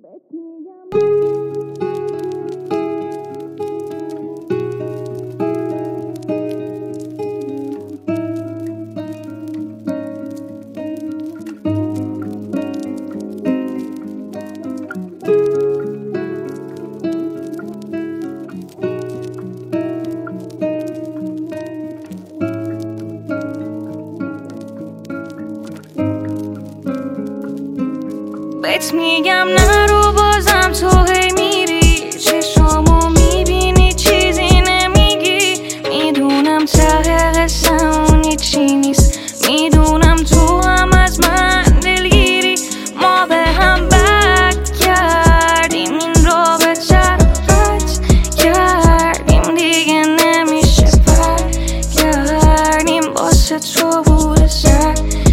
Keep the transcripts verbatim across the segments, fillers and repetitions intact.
بهت میگم نرو بازم تو هی میری چشامو میبینی چیزی نمیگی میدونم ته قصه اون هیچی نیست میدونم تو هم از من دلگیری ما به هم بد کردیم این رابطه رو قطع کردیم دیگه نمیشه برگردیم واسه تو بوده سرگرمی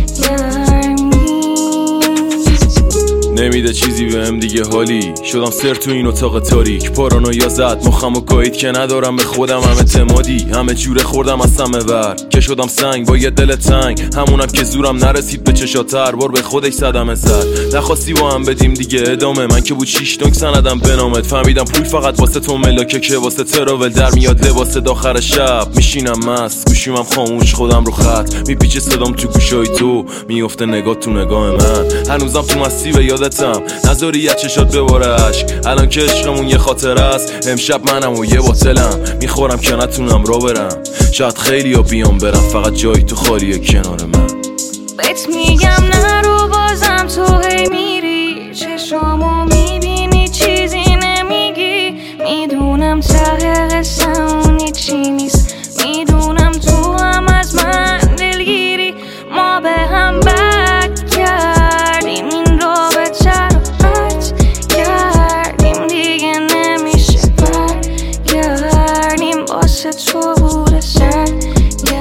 نمیده چیزی بهم دیگه حالی شدم سر تو این اتاق تاریک پارانویا زد مخمو گایید که ندارم به خودم هم اعتمادی همه جوره خوردم از سمه ور که شدم سنگ با یه دل تنگ همونم که زورم نرسید به چشاتر بار به خودش زدم سر نخواستی با هم بدیم دیگه ادامه من که بود شیش دنگ سندم بنامت فهمیدم پول فقط واسه تو ملاکه که واسه تراول در میاد لباس داخر شب میشینم مست گوشیمم خاموش خودم رو خط میپیچه صدام تو گوشای تو میفته نگاه تو نگاه من هنوزم تو مستی به یادتم نذاری یه چشات بباره عشق الان که عشقمون یه خاطر است امشب منم و یه باطلم میخورم که نتونم را برم شاید خیلی ها بیام برم فقط جایی تو خالیه کنار من بهت میگم نرو بازم تو هی میری چشامو میبینی چیزی نمیگی میدونم ته قصه اون هیچی نیست میدونم تو هم از من دلگیری ما به هم بد کردیم این رابطه رو قطع کردیم دیگه نمیشه برگردیم واسه تو بوده سرگرمی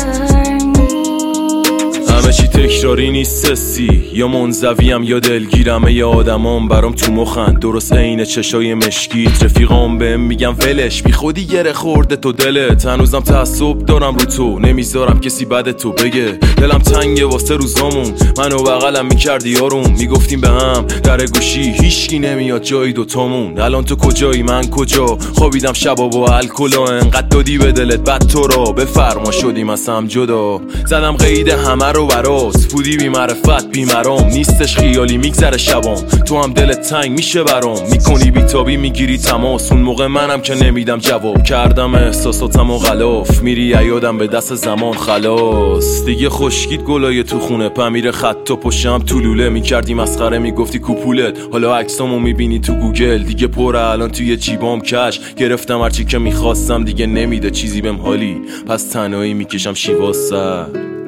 همه چی تکراری نیست سی یا منزویم یا دلگیرم یا آدمام برام تو مخن درست عین چشای مشکیت رفیقام بهم میگم ولش بی خودی گره خورده تو دلت هنوزم تعصب دارم رو تو نمیذارم کسی بعد تو بگه دلم تنگه واسه روزامون منو بغلم میکردی آروم میگفتیم به هم در گوشی هیچکی نمیاد جایی دوتامون الان تو کجایی من کجا خوابیدم شبا با الکلا انقدر دادی به دلت بعد تو را بفرما شدیم از هم جدا زدم قید همه رو برات بودی بی معرفت بی مرام نیستش خیالی میگذره شبام تو هم دلت تنگ میشه برام میکنی بیتابی میگیری تماس اون موقع منم که نمیدم جواب کردم احساساتم و غلاف میری یادم به دست زمان خلاص دیگه خشکید گلای تو خونه پمیر خط و پشم تو لوله میکردی مسخره میگفتی کوپولت حالا عکسامو میبینی تو گوگل دیگه پره الان توی جیبام کش گرفتم هرچی که میخواستم دیگه نمیده چیزی بهم حالی پس تنهایی میکشم شیوا سر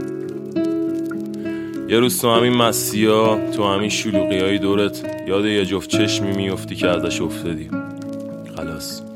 یه روز تو همین مسیحا تو همین شلوغی های دورت یاد یه جفت چشمی میفتی که ازش افتادی خلاص